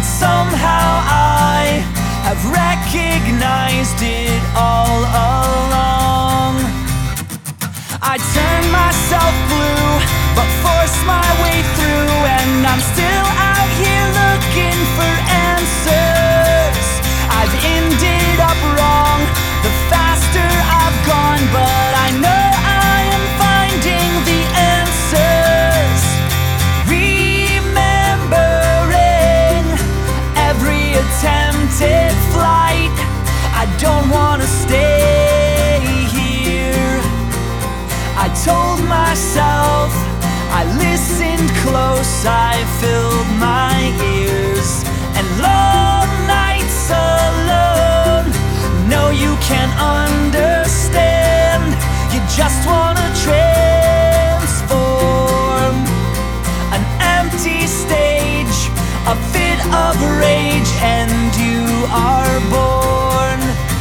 but somehow I have recognized it all along. I turn myself blue, but force my way through, and I'm still out here looking for answers. I've ended up wrong the faster I've gone, but I know I am finding the answers. Remembering every attempted flight, I don't wanna stay here. I told myself, I listened close, I filled my ears, and long nights alone. No, you can't understand, you just wanna transform. An empty stage, a fit of rage, and you are born.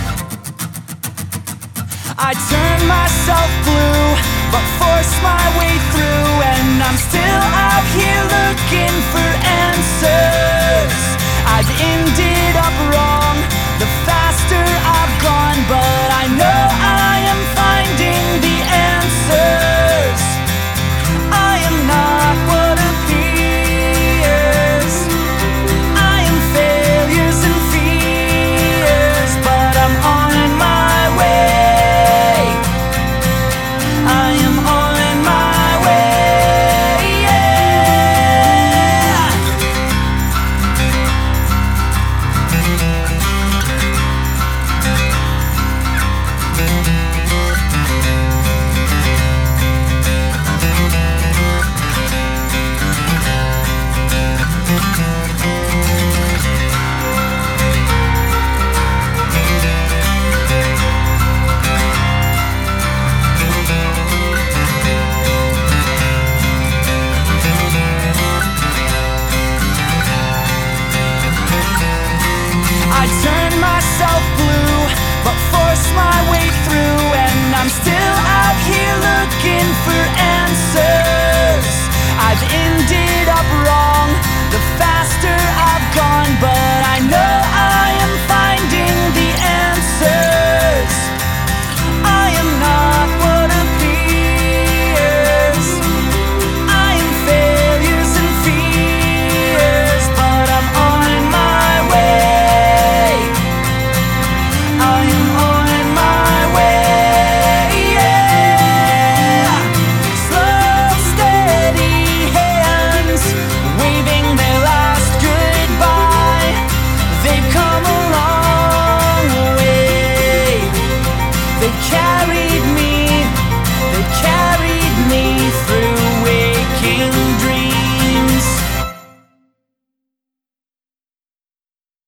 I turn myself blue, but force my way through, and I'm still out here looking for answers. I've ended up wrong the faster I've gone, but I know I am finding the answers. I am not what appears, I am failures and fears, but I'm on my way. I am on my way, yeah. I turn myself blue, but force my way through, and I'm still out here looking for answers. I've ended